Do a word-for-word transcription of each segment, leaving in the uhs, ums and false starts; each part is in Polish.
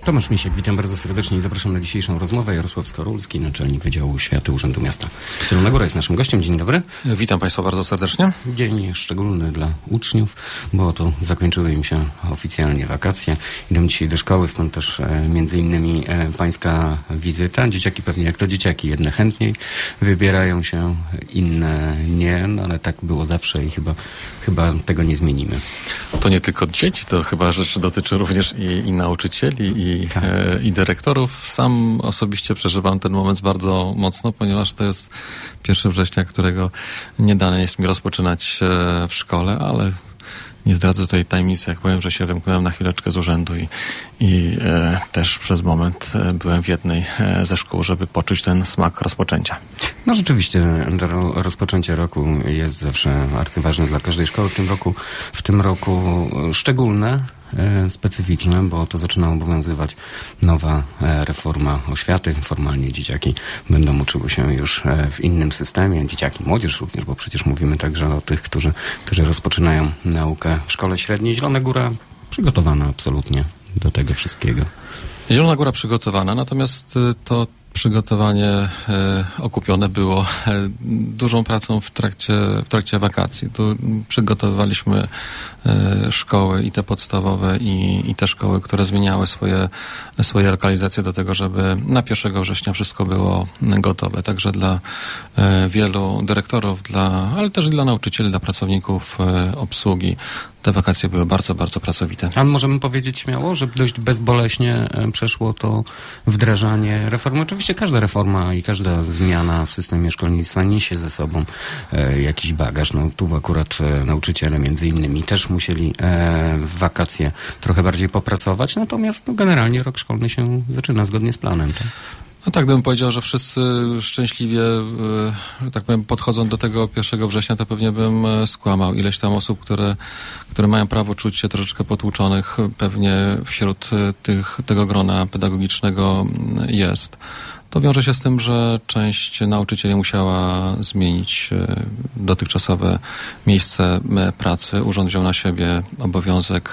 Tomasz Misiek, witam bardzo serdecznie i zapraszam na dzisiejszą rozmowę. Jarosław Skorulski, naczelnik Wydziału Oświaty Urzędu Miasta Zielona Góra jest naszym gościem. Dzień dobry. Witam Państwa bardzo serdecznie. Dzień szczególny dla uczniów, bo to zakończyły im się oficjalnie wakacje. Idą dzisiaj do szkoły, stąd też e, między innymi e, pańska wizyta. Dzieciaki pewnie jak to dzieciaki, jedne chętniej wybierają się, inne nie, no ale tak było zawsze i chyba, chyba tego nie zmienimy. To nie tylko dzieci, to chyba rzecz dotyczy również i, i nauczycieli, i, tak. e, i dyrektorów. Sam osobiście przeżywam ten moment bardzo mocno, ponieważ to jest pierwszego września, którego nie dane jest mi rozpoczynać e, w szkole, ale nie zdradzę tutaj tajemnicy, jak powiem, że się wymknąłem na chwileczkę z urzędu i, i e, też przez moment e, byłem w jednej e, ze szkół, żeby poczuć ten smak rozpoczęcia. No rzeczywiście, ro, rozpoczęcie roku jest zawsze arcyważne dla każdej szkoły. W tym roku, w tym roku szczególne, e, specyficzne, bo to zaczyna obowiązywać nowa e, reforma oświaty. Formalnie dzieciaki będą uczyły się już e, w innym systemie. Dzieciaki, młodzież również, bo przecież mówimy także o tych, którzy, którzy rozpoczynają naukę w szkole średniej. Zielona Góra przygotowana absolutnie do tego wszystkiego. Zielona Góra przygotowana, natomiast to przygotowanie e, okupione było e, dużą pracą w trakcie, w trakcie wakacji. Tu przygotowywaliśmy e, szkoły i te podstawowe i, i te szkoły, które zmieniały swoje, swoje lokalizacje do tego, żeby na pierwszego września wszystko było gotowe. Także dla e, wielu dyrektorów, dla, ale też dla nauczycieli, dla pracowników e, obsługi te wakacje były bardzo, bardzo pracowite. A możemy powiedzieć śmiało, że dość bezboleśnie przeszło to wdrażanie reformy. Oczywiście każda reforma i każda zmiana w systemie szkolnictwa niesie ze sobą e, jakiś bagaż. No tu akurat e, nauczyciele między innymi też musieli e, w wakacje trochę bardziej popracować, natomiast no, generalnie rok szkolny się zaczyna zgodnie z planem. Tak? No tak, gdybym powiedział, że wszyscy szczęśliwie, że tak powiem, podchodzą do tego pierwszego września, to pewnie bym skłamał. Ileś tam osób, które, które mają prawo czuć się troszeczkę potłuczonych, pewnie wśród tych, tego grona pedagogicznego jest. To wiąże się z tym, że część nauczycieli musiała zmienić dotychczasowe miejsce pracy. Urząd wziął na siebie obowiązek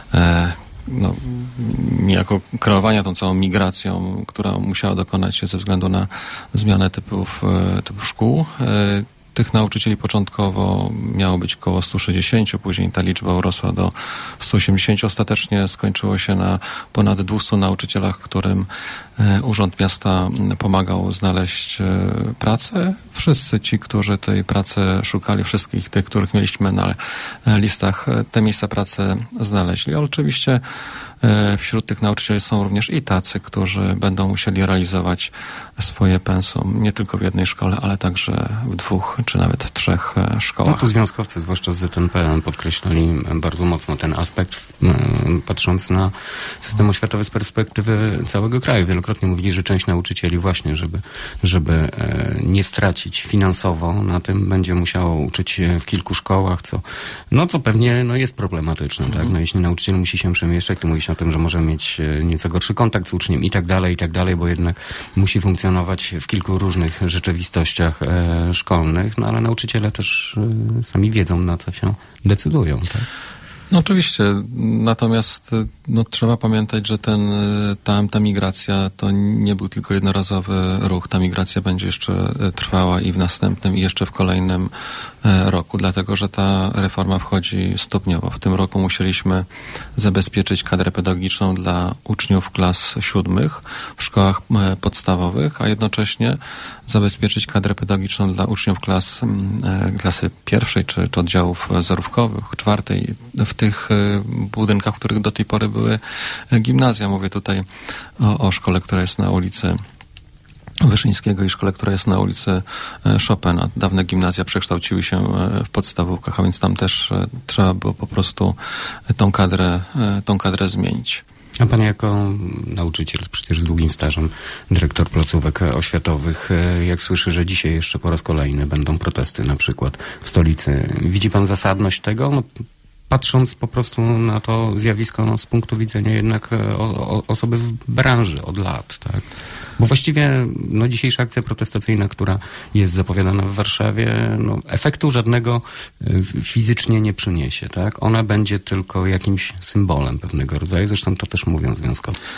no, niejako kreowania tą całą migracją, która musiała dokonać się ze względu na zmianę typów, typów szkół. Tych nauczycieli początkowo miało być około sto sześćdziesiąt, później ta liczba urosła do sto osiemdziesiąt. Ostatecznie skończyło się na ponad dwieście nauczycielach, którym Urząd Miasta pomagał znaleźć pracę. Wszyscy ci, którzy tej pracy szukali, wszystkich tych, których mieliśmy na listach, te miejsca pracy znaleźli. Ale oczywiście wśród tych nauczycieli są również i tacy, którzy będą musieli realizować swoje pensum nie tylko w jednej szkole, ale także w dwóch czy nawet w trzech szkołach. No tu związkowcy, zwłaszcza z Z N P, podkreślali bardzo mocno ten aspekt, patrząc na system oświatowy z perspektywy całego kraju. Wielokrotnie mówili, że część nauczycieli właśnie, żeby, żeby nie stracić finansowo na tym, będzie musiało uczyć się w kilku szkołach, co, no, co pewnie no, jest problematyczne. Mhm. Tak? No, jeśli nauczyciel musi się przemieszczać, to mówić o tym, że może mieć nieco gorszy kontakt z uczniem i tak dalej, i tak dalej, bo jednak musi funkcjonować w kilku różnych rzeczywistościach e, szkolnych, no ale nauczyciele też e, sami wiedzą, na co się decydują. Tak? No oczywiście, natomiast no, trzeba pamiętać, że ten, ta, ta migracja to nie był tylko jednorazowy ruch. Ta migracja będzie jeszcze trwała i w następnym, i jeszcze w kolejnym roku, dlatego że ta reforma wchodzi stopniowo. W tym roku musieliśmy zabezpieczyć kadrę pedagogiczną dla uczniów klas siódmych w szkołach podstawowych, a jednocześnie zabezpieczyć kadrę pedagogiczną dla uczniów klas, klasy pierwszej czy, czy oddziałów zerówkowych, czwartej, w tych budynkach, w których do tej pory były gimnazja. Mówię tutaj o, o szkole, która jest na ulicy Wyszyńskiego i szkole, która jest na ulicy Chopina. Dawne gimnazja przekształciły się w podstawówkach, a więc tam też trzeba było po prostu tą kadrę, tą kadrę zmienić. A pan jako nauczyciel, przecież z długim stażem, dyrektor placówek oświatowych, jak słyszy, że dzisiaj jeszcze po raz kolejny będą protesty na przykład w stolicy, widzi pan zasadność tego? No, patrząc po prostu na to zjawisko no, z punktu widzenia jednak o, o, osoby w branży od lat, tak? Bo właściwie no, dzisiejsza akcja protestacyjna, która jest zapowiadana w Warszawie, no, efektu żadnego fizycznie nie przyniesie, tak? Ona będzie tylko jakimś symbolem pewnego rodzaju, zresztą to też mówią związkowcy.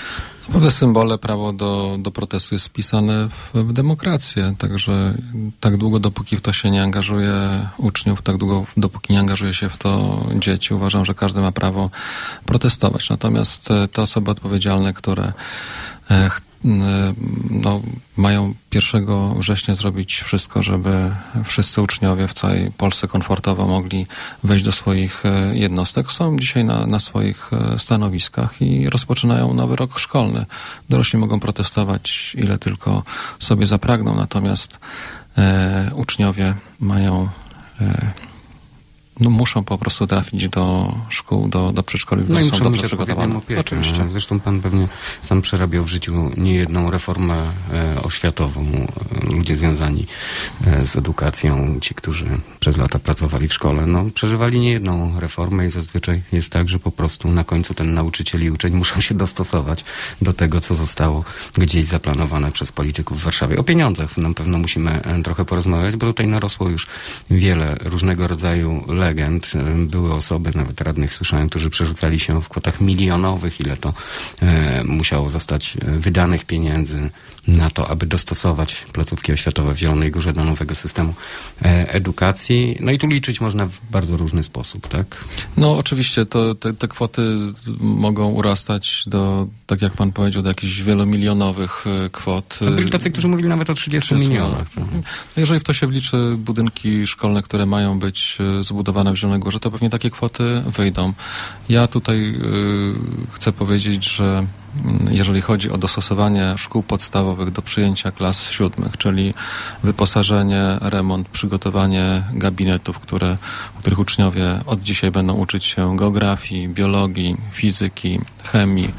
Pewne symbole, prawo do, do protestu jest wpisane w, w demokrację, także tak długo, dopóki w to się nie angażuje uczniów, tak długo, dopóki nie angażuje się w to dzieci, uważam, że każdy ma prawo protestować. Natomiast te osoby odpowiedzialne, które e, no, mają pierwszego września zrobić wszystko, żeby wszyscy uczniowie w całej Polsce komfortowo mogli wejść do swoich jednostek, są dzisiaj na, na swoich stanowiskach i rozpoczynają nowy rok szkolny. Dorośli mogą protestować ile tylko sobie zapragną, natomiast e, uczniowie mają e, no muszą po prostu trafić do szkół, do, do przedszkoli, które no są dobrze przygotowane. Opiekę. Oczywiście. Zresztą pan pewnie sam przerabiał w życiu niejedną reformę e, oświatową. Ludzie związani e, z edukacją, ci, którzy przez lata pracowali w szkole, no przeżywali niejedną reformę i zazwyczaj jest tak, że po prostu na końcu ten nauczyciel i uczeń muszą się dostosować do tego, co zostało gdzieś zaplanowane przez polityków w Warszawie. O pieniądzach na pewno musimy e, trochę porozmawiać, bo tutaj narosło już wiele różnego rodzaju legend. Były osoby, nawet radnych słyszałem, którzy przerzucali się w kwotach milionowych, ile to e, musiało zostać wydanych pieniędzy na to, aby dostosować placówki oświatowe w Zielonej Górze do nowego systemu e, edukacji. No i tu liczyć można w bardzo różny sposób, tak? No oczywiście to, te, te kwoty mogą urastać do, tak jak pan powiedział, do jakichś wielomilionowych kwot. To byli tacy, którzy mówili nawet o trzydziestu milionach. Jeżeli w to się wliczy budynki szkolne, które mają być zbudowane w Zielonej Górze, to pewnie takie kwoty wyjdą. Ja tutaj y, chcę powiedzieć, że jeżeli chodzi o dostosowanie szkół podstawowych do przyjęcia klas siódmych, czyli wyposażenie, remont, przygotowanie gabinetów, które, w których uczniowie od dzisiaj będą uczyć się geografii, biologii, fizyki, chemii,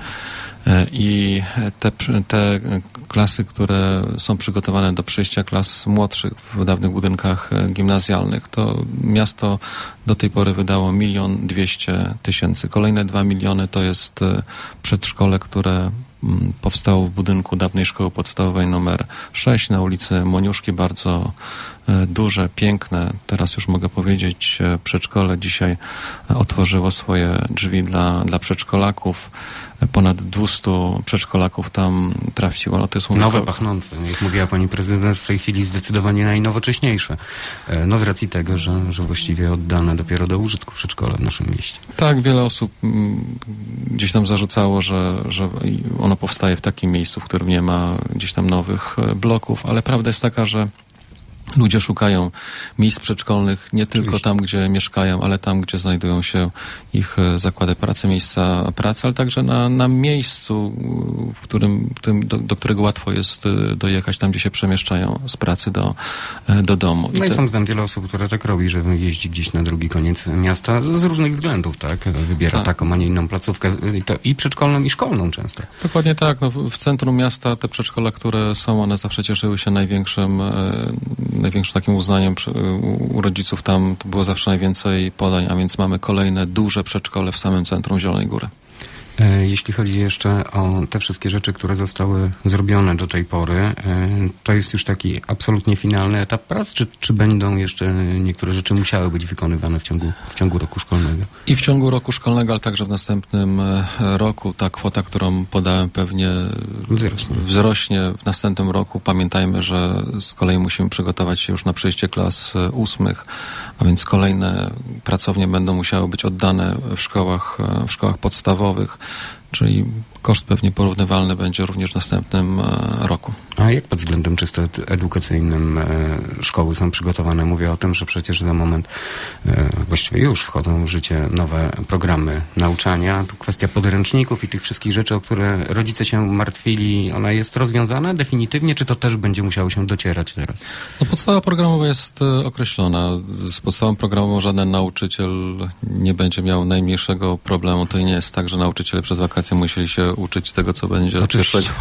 i te, te klasy, które są przygotowane do przyjścia klas młodszych w dawnych budynkach gimnazjalnych, to miasto do tej pory wydało milion dwieście tysięcy. Kolejne dwa miliony to jest przedszkole, które powstało w budynku dawnej szkoły podstawowej numer sześć na ulicy Moniuszki, bardzo duże, piękne, teraz już mogę powiedzieć, przedszkole dzisiaj otworzyło swoje drzwi dla, dla przedszkolaków. Ponad dwieście przedszkolaków tam trafiło. No to jest nowe, to... pachnące. Jak mówiła pani prezydent, w tej chwili zdecydowanie najnowocześniejsze. No z racji tego, że, że właściwie oddane dopiero do użytku przedszkola w naszym mieście. Tak, wiele osób gdzieś tam zarzucało, że, że ono powstaje w takim miejscu, w którym nie ma gdzieś tam nowych bloków, ale prawda jest taka, że ludzie szukają miejsc przedszkolnych nie tylko Oczywiście. Tam, gdzie mieszkają, ale tam, gdzie znajdują się ich zakłady pracy, miejsca pracy, ale także na, na miejscu, w którym, w którym do, do którego łatwo jest dojechać, tam, gdzie się przemieszczają z pracy do, do domu. No i, te... i sam znam wiele osób, które tak robi, że jeździ gdzieś na drugi koniec miasta z różnych względów, tak? Wybiera tak. taką, a nie inną placówkę i, to, i przedszkolną, i szkolną często. Dokładnie tak. No, w centrum miasta te przedszkola, które są, one zawsze cieszyły się największym największym takim uznaniem u rodziców. Tam to było zawsze najwięcej podań, a więc mamy kolejne duże przedszkole w samym centrum Zielonej Góry. Jeśli chodzi jeszcze o te wszystkie rzeczy, które zostały zrobione do tej pory, to jest już taki absolutnie finalny etap prac, czy, czy będą jeszcze niektóre rzeczy musiały być wykonywane w ciągu, w ciągu roku szkolnego? I w ciągu roku szkolnego, ale także w następnym roku ta kwota, którą podałem, pewnie wzrośnie. wzrośnie w następnym roku. Pamiętajmy, że z kolei musimy przygotować się już na przyjście klas ósmych, a więc kolejne pracownie będą musiały być oddane w szkołach, w szkołach podstawowych, czyli koszt pewnie porównywalny będzie również w następnym roku. A jak pod względem czysto edukacyjnym szkoły są przygotowane? Mówię o tym, że przecież za moment właściwie już wchodzą w życie nowe programy nauczania. Tu kwestia podręczników i tych wszystkich rzeczy, o które rodzice się martwili, ona jest rozwiązana definitywnie, czy to też będzie musiało się docierać teraz? No, podstawa programowa jest określona. Z podstawą programową żaden nauczyciel nie będzie miał najmniejszego problemu. To nie jest tak, że nauczyciele przez wakacje musieli się uczyć tego, co będzie od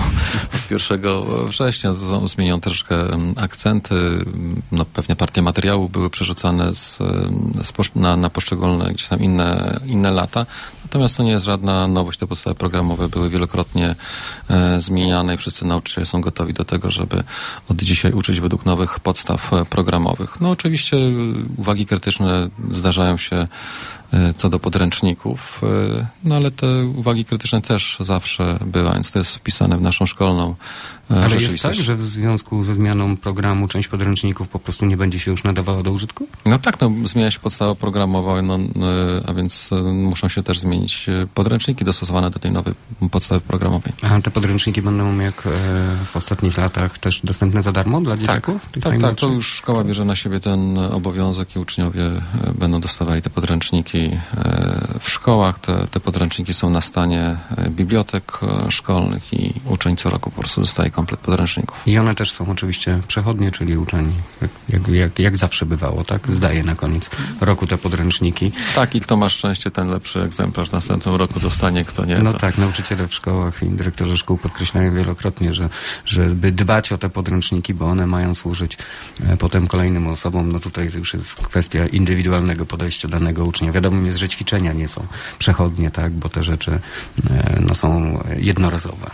pierwszego września. Zmienią troszkę akcenty. No, pewnie partie materiału były przerzucane z, z, na, na poszczególne gdzieś tam inne, inne lata. Natomiast to nie jest żadna nowość. Te podstawy programowe były wielokrotnie e, zmieniane i wszyscy nauczyciele są gotowi do tego, żeby od dzisiaj uczyć według nowych podstaw programowych. No oczywiście uwagi krytyczne zdarzają się co do podręczników. No ale te uwagi krytyczne też zawsze były, więc to jest wpisane w naszą szkolną Ale jest tak, że w związku ze zmianą programu część podręczników po prostu nie będzie się już nadawała do użytku? No tak, no zmienia się podstawa programowa, no, a więc muszą się też zmienić podręczniki dostosowane do tej nowej podstawy programowej. A te podręczniki będą jak w ostatnich latach też dostępne za darmo dla dzieciaków? Tak, tak, tak, to już szkoła bierze na siebie ten obowiązek i uczniowie będą dostawali te podręczniki w szkołach. Te, te podręczniki są na stanie bibliotek szkolnych i uczeń co roku po prostu dostaje komplet podręczników. I one też są oczywiście przechodnie, czyli uczeń, jak, jak, jak zawsze bywało, tak? Zdaje na koniec roku te podręczniki. Tak, i kto ma szczęście, ten lepszy egzemplarz w następnym roku dostanie, kto nie. No to... tak, nauczyciele w szkołach i dyrektorzy szkół podkreślają wielokrotnie, że żeby dbać o te podręczniki, bo one mają służyć e, potem kolejnym osobom. No tutaj to już jest kwestia indywidualnego podejścia danego ucznia. Wiadomo jest, że ćwiczenia nie są przechodnie, tak? Bo te rzeczy e, no, są jednorazowe.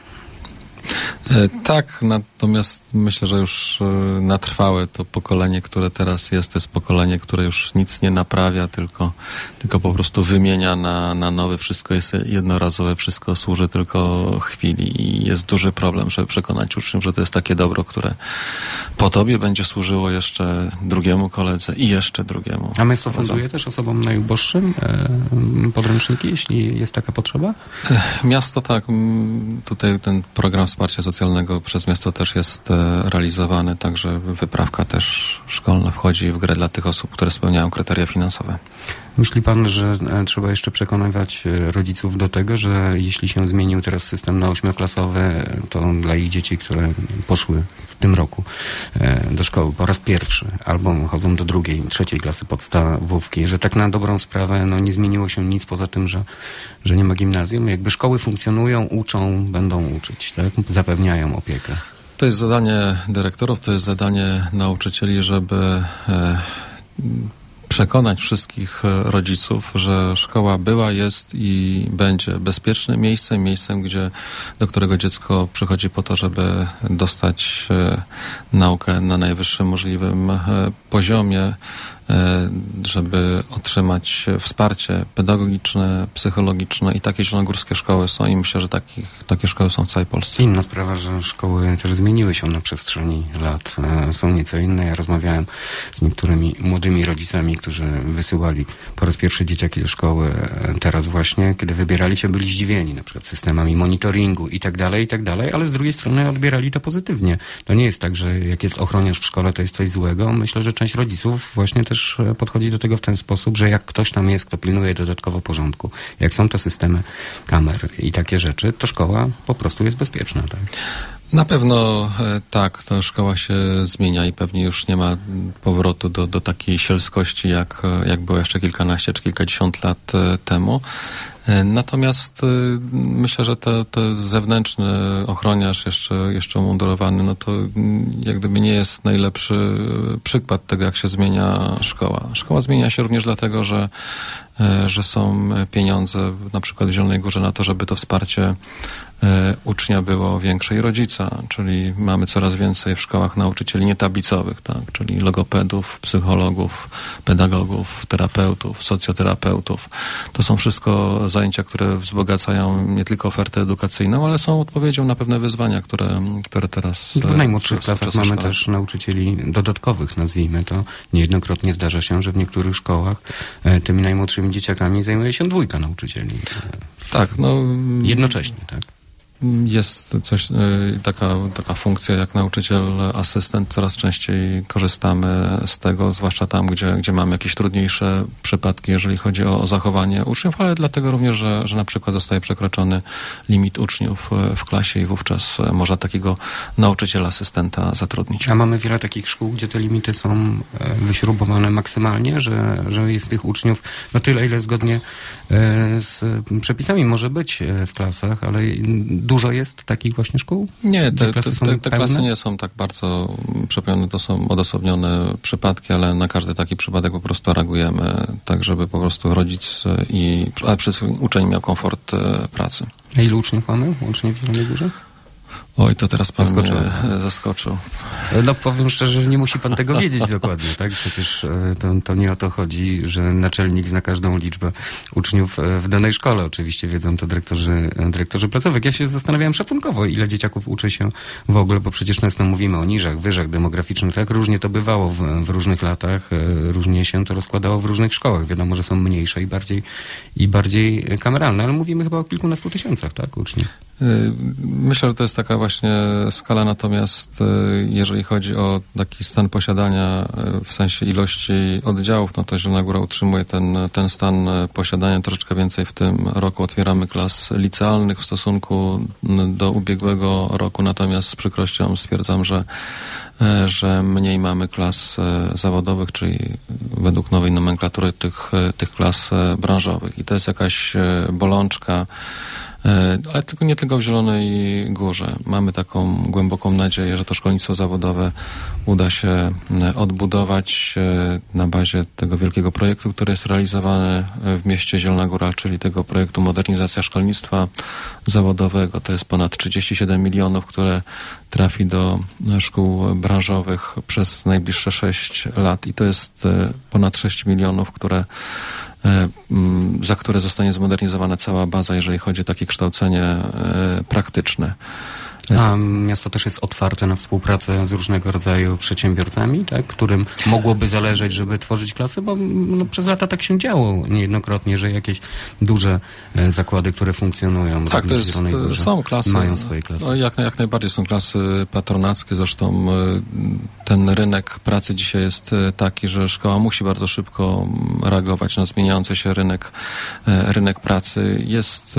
Tak, natomiast myślę, że już na trwałe to pokolenie, które teraz jest, to jest pokolenie, które już nic nie naprawia, tylko, tylko po prostu wymienia na, na nowe. Wszystko jest jednorazowe, wszystko służy tylko chwili i jest duży problem, żeby przekonać uczniów, że to jest takie dobro, które po tobie będzie służyło jeszcze drugiemu koledze i jeszcze drugiemu. A miasto funduje też osobom najuboższym e, podręczniki, jeśli jest taka potrzeba? Miasto tak. Tutaj ten program wsparcia socjalnego przez miasto też jest realizowany, także wyprawka też szkolna wchodzi w grę dla tych osób, które spełniają kryteria finansowe. Myśli pan, że trzeba jeszcze przekonywać rodziców do tego, że jeśli się zmienił teraz system na ośmioklasowy, to dla ich dzieci, które poszły w tym roku do szkoły po raz pierwszy, albo chodzą do drugiej, trzeciej klasy podstawówki, że tak na dobrą sprawę no, nie zmieniło się nic poza tym, że, że nie ma gimnazjum. Jakby szkoły funkcjonują, uczą, będą uczyć, tak? Zapewniają opiekę. To jest zadanie dyrektorów, to jest zadanie nauczycieli, żeby e, przekonać wszystkich rodziców, że szkoła była, jest i będzie bezpiecznym miejscem, miejscem, gdzie, do którego dziecko przychodzi po to, żeby dostać e, naukę na najwyższym możliwym e, poziomie, żeby otrzymać wsparcie pedagogiczne, psychologiczne i takie zielonogórskie szkoły są i myślę, że takich, takie szkoły są w całej Polsce. Inna sprawa, że szkoły też zmieniły się na przestrzeni lat. Są nieco inne. Ja rozmawiałem z niektórymi młodymi rodzicami, którzy wysyłali po raz pierwszy dzieciaki do szkoły teraz właśnie, kiedy wybierali się, byli zdziwieni na przykład systemami monitoringu i tak dalej, i tak dalej, ale z drugiej strony odbierali to pozytywnie. To nie jest tak, że jak jest ochroniarz w szkole, to jest coś złego. Myślę, że część rodziców właśnie też podchodzi do tego w ten sposób, że jak ktoś tam jest, kto pilnuje dodatkowo porządku, jak są te systemy kamer i takie rzeczy, to szkoła po prostu jest bezpieczna, tak? Na pewno tak, ta szkoła się zmienia i pewnie już nie ma powrotu do, do takiej sielskości, jak, jak było jeszcze kilkanaście czy kilkadziesiąt lat temu. Natomiast myślę, że to, to zewnętrzny ochroniarz jeszcze, jeszcze umundurowany, no to jak gdyby nie jest najlepszy przykład tego, jak się zmienia szkoła. Szkoła zmienia się również dlatego, że, że są pieniądze na przykład w Zielonej Górze na to, żeby to wsparcie ucznia było większe i rodzica, czyli mamy coraz więcej w szkołach nauczycieli nietablicowych, tak, czyli logopedów, psychologów, pedagogów, terapeutów, socjoterapeutów. To są wszystko zajęcia, które wzbogacają nie tylko ofertę edukacyjną, ale są odpowiedzią na pewne wyzwania, które, które teraz... W najmłodszych klasach mamy szkoły. Też nauczycieli dodatkowych, nazwijmy to. Niejednokrotnie zdarza się, że w niektórych szkołach tymi najmłodszymi dzieciakami zajmuje się dwójka nauczycieli. Tak, no... Jednocześnie, tak. Jest coś, taka, taka funkcja jak nauczyciel, asystent. Coraz częściej korzystamy z tego, zwłaszcza tam, gdzie, gdzie mamy jakieś trudniejsze przypadki, jeżeli chodzi o zachowanie uczniów, ale dlatego również, że, że na przykład zostaje przekroczony limit uczniów w klasie i wówczas można takiego nauczyciela, asystenta zatrudnić. A mamy wiele takich szkół, gdzie te limity są wyśrubowane maksymalnie, że, że jest tych uczniów no tyle, ile zgodnie z przepisami może być w klasach, ale dużo jest takich właśnie szkół? Nie, te, te, klasy, te, te klasy nie są tak bardzo przepełnione, to są odosobnione przypadki, ale na każdy taki przypadek po prostu reagujemy tak, żeby po prostu rodzic i a przede wszystkim uczeń miał komfort pracy. A ilu uczniów mamy łącznie w Zielonej Górze? Oj, to teraz pan Zaskoczyłem. mnie zaskoczył. No powiem szczerze, że nie musi pan tego wiedzieć dokładnie, tak? Przecież e, to, to nie o to chodzi, że naczelnik zna każdą liczbę uczniów e, w danej szkole. Oczywiście wiedzą to dyrektorzy, e, dyrektorzy placówek. Ja się zastanawiałem szacunkowo, ile dzieciaków uczy się w ogóle, bo przecież często mówimy o niżach, wyżach demograficznych, tak? Różnie to bywało w, w różnych latach, e, różnie się to rozkładało w różnych szkołach. Wiadomo, że są mniejsze i bardziej, i bardziej kameralne, ale mówimy chyba o kilkunastu tysiącach, tak? Uczniów. Myślę, że to jest taka właśnie skala, natomiast jeżeli chodzi o taki stan posiadania w sensie ilości oddziałów, no to Zielona Góra utrzymuje ten, ten stan posiadania troszeczkę więcej. W tym roku otwieramy klas licealnych w stosunku do ubiegłego roku, natomiast z przykrością stwierdzam, że, że mniej mamy klas zawodowych, czyli według nowej nomenklatury tych, tych klas branżowych. I to jest jakaś bolączka, ale tylko nie tylko w Zielonej Górze. Mamy taką głęboką nadzieję, że to szkolnictwo zawodowe uda się odbudować na bazie tego wielkiego projektu, który jest realizowany w mieście Zielona Góra, czyli tego projektu Modernizacja Szkolnictwa Zawodowego. To jest ponad trzydzieści siedem milionów, które trafi do szkół branżowych przez najbliższe sześć lat i to jest ponad sześć milionów, które za które zostanie zmodernizowana cała baza, jeżeli chodzi o takie kształcenie praktyczne. A miasto też jest otwarte na współpracę z różnego rodzaju przedsiębiorcami, tak, którym mogłoby zależeć, żeby tworzyć klasy, bo no, przez lata tak się działo niejednokrotnie, że jakieś duże e, zakłady, które funkcjonują tak, to jest, w Górze, są klasy, mają swoje klasy. No, jak, jak najbardziej są klasy patronackie, zresztą ten rynek pracy dzisiaj jest taki, że szkoła musi bardzo szybko reagować na zmieniający się rynek, rynek pracy. Jest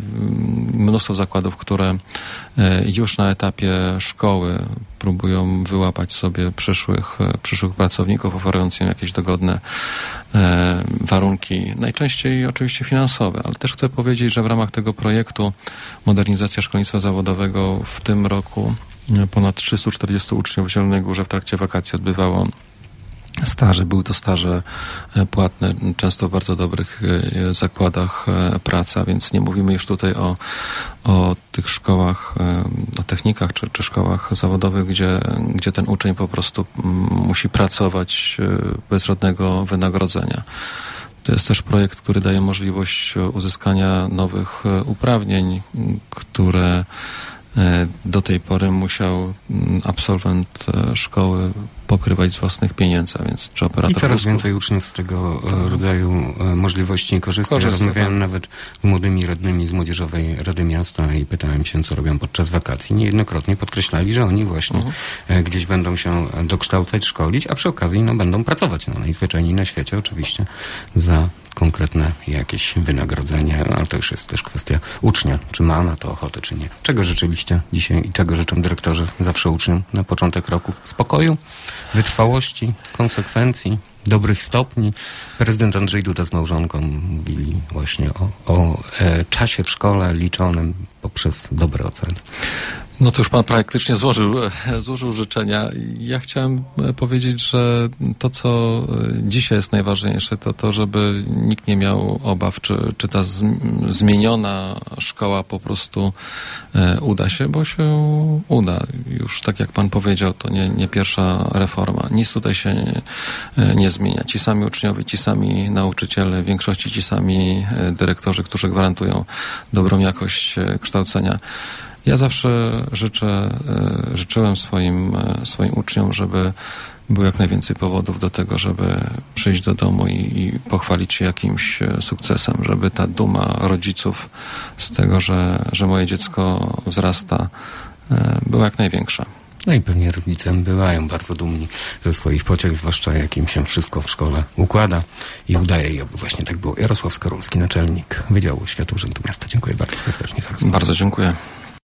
mnóstwo zakładów, które już na etapie szkoły próbują wyłapać sobie przyszłych, przyszłych pracowników, oferując im jakieś dogodne e, warunki, najczęściej oczywiście finansowe, ale też chcę powiedzieć, że w ramach tego projektu Modernizacja Szkolnictwa Zawodowego w tym roku ponad trzystu czterdziestu uczniów w Zielonej Górze w trakcie wakacji odbywało staże. Były to staże płatne, często w bardzo dobrych zakładach pracy, a więc nie mówimy już tutaj o, o tych szkołach, o technikach czy, czy szkołach zawodowych, gdzie, gdzie ten uczeń po prostu musi pracować bez żadnego wynagrodzenia. To jest też projekt, który daje możliwość uzyskania nowych uprawnień, które do tej pory musiał absolwent szkoły pokrywać z własnych pieniędzy, a więc czy operator... I coraz wózków. więcej uczniów z tego tak. rodzaju możliwości korzysta. Ja rozmawiałem tak. nawet z młodymi radnymi z Młodzieżowej Rady Miasta i pytałem się, co robią podczas wakacji. Niejednokrotnie podkreślali, że oni właśnie uh-huh. gdzieś będą się dokształcać, szkolić, a przy okazji no, będą pracować no, najzwyczajniej na świecie oczywiście za konkretne jakieś wynagrodzenie, ale to już jest też kwestia ucznia, czy ma na to ochotę, czy nie. Czego życzyliście dzisiaj i czego życzą dyrektorzy zawsze uczniom na początek roku? Spokoju, wytrwałości, konsekwencji, dobrych stopni. Prezydent Andrzej Duda z małżonką mówili właśnie o, o e, czasie w szkole liczonym poprzez dobre oceny. No to już pan praktycznie złożył, złożył życzenia. Ja chciałem powiedzieć, że to, co dzisiaj jest najważniejsze, to to, żeby nikt nie miał obaw, czy, czy ta zmieniona szkoła po prostu uda się, bo się uda. Już tak jak pan powiedział, to nie, nie pierwsza reforma. Nic tutaj się nie, nie zmienia. Ci sami uczniowie, ci sami nauczyciele, w większości ci sami dyrektorzy, którzy gwarantują dobrą jakość kształcenia. Ja zawsze życzę, życzyłem swoim, swoim uczniom, żeby było jak najwięcej powodów do tego, żeby przyjść do domu i, i pochwalić się jakimś sukcesem, żeby ta duma rodziców z tego, że, że moje dziecko wzrasta, była jak największa. No i pewnie rodzice bywają bardzo dumni ze swoich pociech, zwłaszcza jak im się wszystko w szkole układa i udaje, i oby właśnie tak było. Jarosław Skorulski, naczelnik Wydziału Oświaty Urzędu Miasta. Dziękuję bardzo serdecznie za rozmowę. Bardzo dziękuję.